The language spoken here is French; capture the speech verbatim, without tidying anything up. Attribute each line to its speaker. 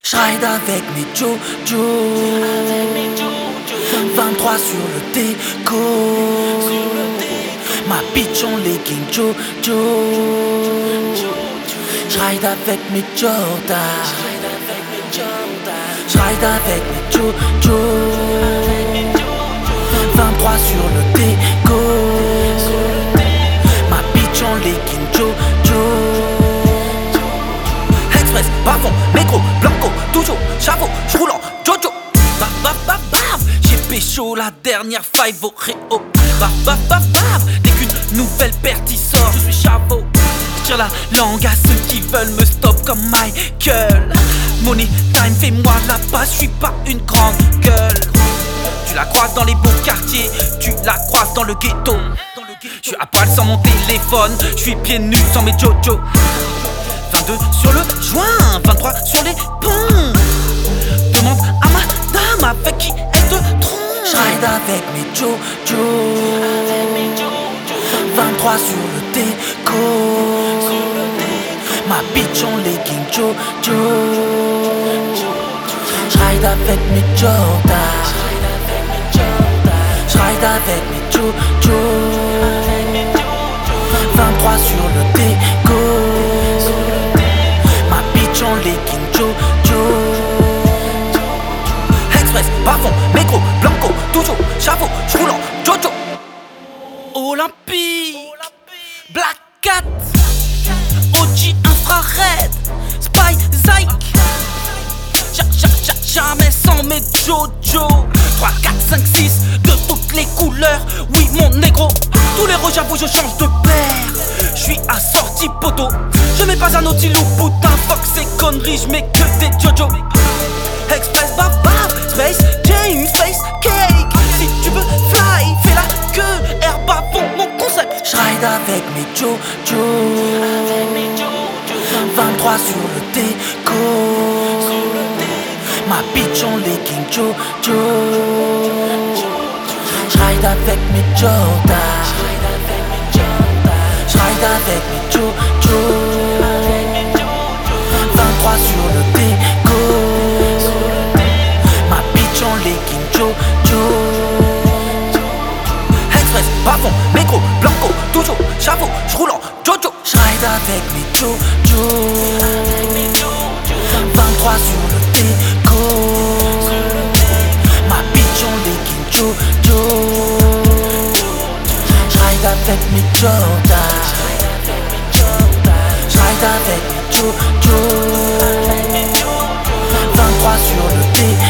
Speaker 1: J'ride avec mes Jojo, vingt-trois sur le déco. Ma bitch en legging Jojo. J'ride avec mes Jordan. J'ride avec mes Jojo, vingt-trois sur le déco. Ma bitch en legging Jojo. Express, bavon, métro, blanco, toujours chapeau, j'roule en Jojo. Baf baf baf baf, j'ai pécho la dernière five au réo. Baf baf baf baf, dès qu'une nouvelle perte y sort, je suis chapeau. J'tire la langue à ceux qui veulent me stop comme Michael. Money time, fais-moi la passe, j'suis pas une grande gueule. Tu la croises dans les beaux quartiers, tu la croises dans le ghetto. J'suis à poil sans mon téléphone, j'suis pieds nus sans mes Jojo. vingt-deux sur le joint, vingt-trois sur les ponts. Demande à madame avec qui elle te trompe. J'ride avec mes Jojo, vingt-trois sur le déco. Ma bitch en legging Jojo. J'ride avec mes Jordan. J'ride avec mes Jojo, vingt-trois sur le déco. Ma bitch en legging Jojo. Express, bavon, métro, blanco, toujours chapeau, j'roule en Jojo. Olympique, Black Cat, O G infrared, Spy Zyke. Jamais sans mes Jojo. Trois, quatre, cinq, six, de toutes les couleurs. Oui mon négro, tous les rôles j'avoue je change de paire. J'suis assorti poteau. Je mets pas un outil ou putain. Fuck ces conneries, j'mets que des Jojo. Express, baf baf, Space, James, Space, Cake. Si tu veux fly, fais la queue. Air bavon, mon concept. J'ride avec mes Jojo, vingt-trois sur le déco. Ma bitch en legging Jojo. J'ride avec mes Jordan. J'ride avec mes Jojo, vingt-trois sur le déco. Ma bitch en legging Jojo. Express, bavon, métro, blanco, toujours chapeau, j'roule en Jojo. J'ride avec mes Jojo, vingt-trois sur le déco. Ma bitch en legging Jojo. J'ride avec mes Jordan. J'ride avec mes Jojo, vingt-trois sur le déco.